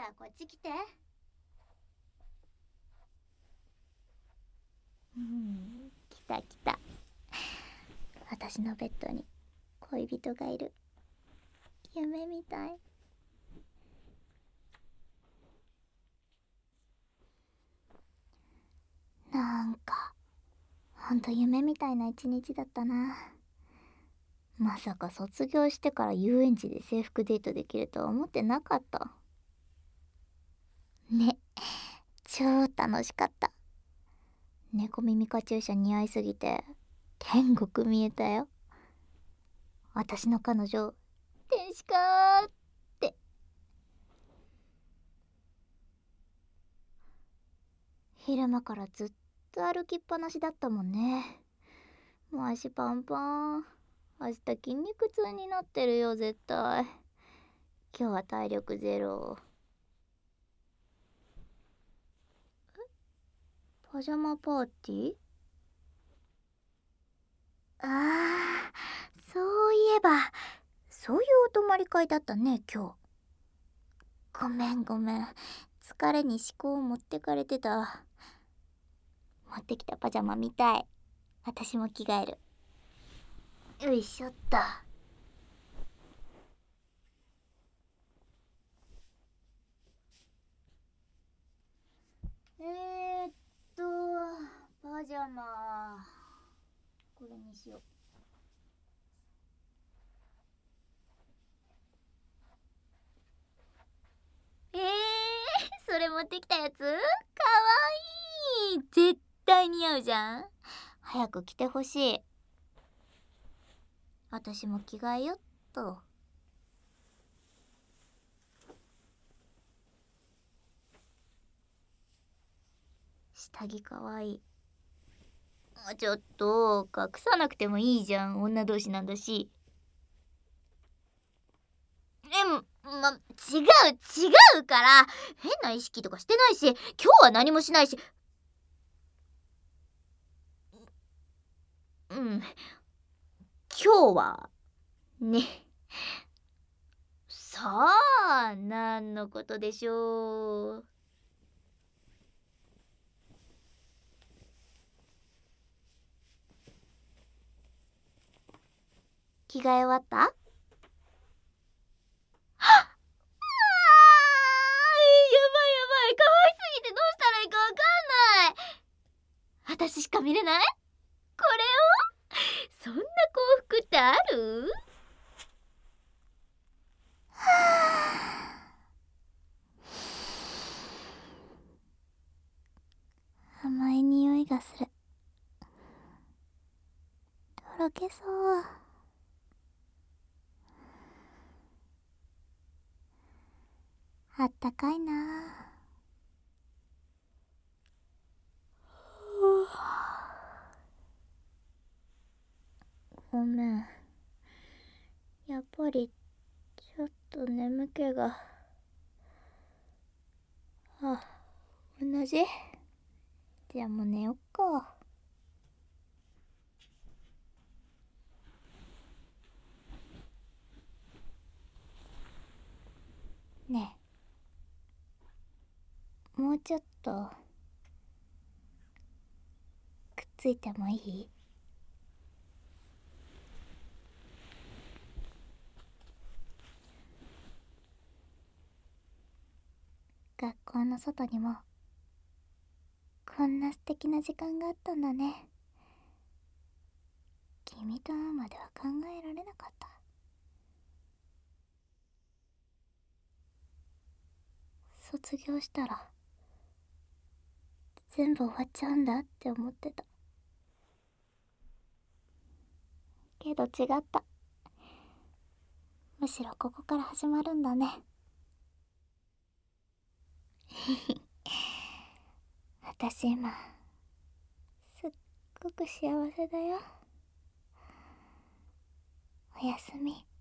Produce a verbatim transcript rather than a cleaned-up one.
らこっち来て。うん、来た来た。私のベッドに恋人がいる。夢みたい。なんかほんと夢みたいな一日だったな。まさか卒業してから遊園地で制服デートできるとは思ってなかったね。超楽しかった。猫耳カチューシャ似合いすぎて天国見えたよ。私の彼女天使かーって。昼間からずっと歩きっぱなしだったもんね。もう足パンパン。明日筋肉痛になってるよ絶対。今日は体力ゼロ。え、パジャマパーティー。あー、そういえばそういうお泊まり会だったね今日。ごめんごめん、疲れに思考を持ってかれてた。持ってきたパジャマ見たい。私も着替える。よいしょっと。えーっとパジャマこれにしよう。えー、それ持ってきたやつかわいい。絶対似合うじゃん。早く着てほしい。私も着替えよっと。下着かわいい。ちょっと隠さなくてもいいじゃん、女同士なんだし。えま、違う違うから。変な意識とかしてないし、今日は何もしないし。うん、今日はね。さあ何のことでしょう。着替え終わった？はっ、あー、やばいやばい、可愛すぎてどうしたらいいかわかんない。私しか見れないこれを。そんな幸福ってある？甘い匂いがする。とろけそう。あったかいな。ごめん、やっぱりちょっと眠気が。あ、同じ。じゃあもう寝よっか。ねえ、もうちょっとくっついてもいい？学校の外にもこんな素敵な時間があったんだね。君と会うまでは考えられなかった。卒業したら全部終わっちゃうんだって思ってたけど違った。むしろここから始まるんだね。私今すっごく幸せだよ。おやすみ。